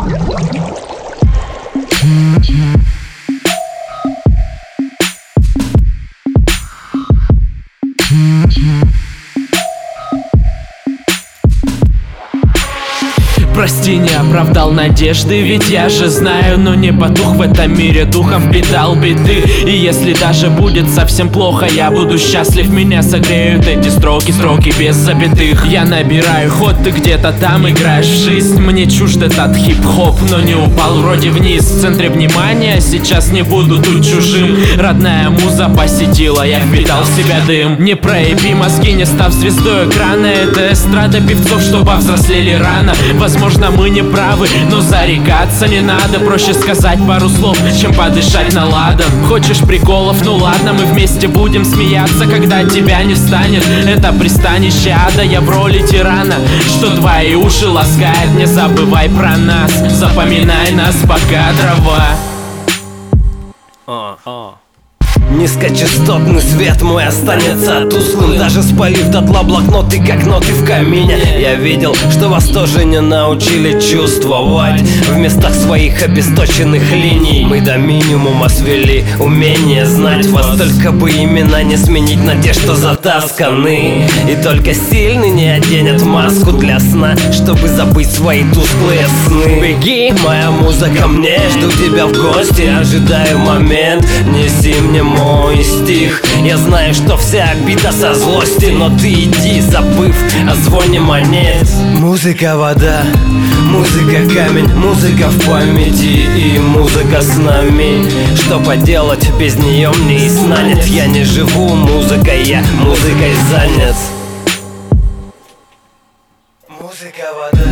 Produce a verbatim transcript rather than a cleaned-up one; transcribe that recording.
Прости, не оправдал надежды, ведь я же знаю, но не потух в этом мире, духом впитал беды. И если даже будет совсем плохо, я буду счастлив, меня согреют эти строки, строки без запятых. Я набираю ход, ты где-то там играешь в жизнь. Мне чужд этот хип-хоп, но не упал вроде вниз. В центре внимания, сейчас не буду тут чужим. Родная муза посетила, я впитал в себя дым. Не проеби мозги, не став звездой экрана. Это эстрада певцов, что повзрослели рано. Возможно, мы не правы, но зарекаться не надо. Проще сказать пару слов, чем подышать на ладан. Хочешь приколов? Ну ладно, мы вместе будем смеяться, когда тебя не станет. Это пристанище ада, я в роли тирана, что твои уши ласкает. Не забывай про нас, запоминай нас покадрово. uh, uh. Низкочастотный свет мой останется тусклым. Даже спалив дотла блокноты, как ноты в камине. Я видел, что вас тоже не научили чувствовать в местах своих обесточенных линий. Мы до минимума свели умение знать вас. Только бы имена не сменить на те, что затасканы. И только сильный не оденет маску для сна, чтобы забыть свои тусклые сны. Беги, моя муза, ко мне, жду тебя в гости. Ожидаю момент, неси мне мой стих. Я знаю, что вся обида со злости, но ты иди, забыв о звоне монет. Музыка вода, музыка камень, музыка в памяти и музыка с нами. Что поделать, без нее мне и сна нет. Я не живу музыкой, я музыкой занят. Музыка вода.